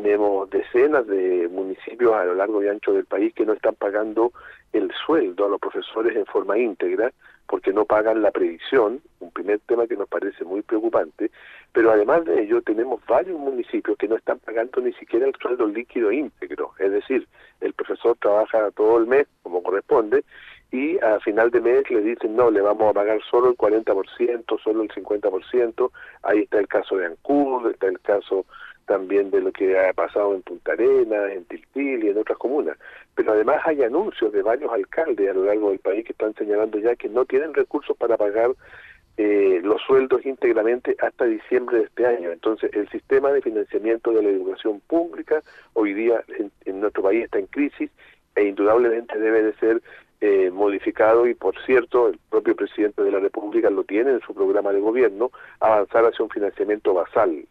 tenemos decenas de municipios a lo largo y ancho del país que no están pagando el sueldo a los profesores en forma íntegra porque no pagan la previsión, un primer tema que nos parece muy preocupante, pero además de ello tenemos varios municipios que no están pagando ni siquiera el sueldo líquido íntegro, es decir, el profesor trabaja todo el mes como corresponde y a final de mes le dicen no, le vamos a pagar solo el 40%, solo el 50%, ahí está el caso de Ancud, está el caso también de lo que ha pasado en Punta Arenas, en Tiltil y en otras comunas. Pero además hay anuncios de varios alcaldes a lo largo del país que están señalando ya que no tienen recursos para pagar los sueldos íntegramente hasta diciembre de este año. Entonces, el sistema de financiamiento de la educación pública hoy día en nuestro país está en crisis e indudablemente debe de ser modificado y, por cierto, el propio presidente de la República lo tiene en su programa de gobierno, avanzar hacia un financiamiento basal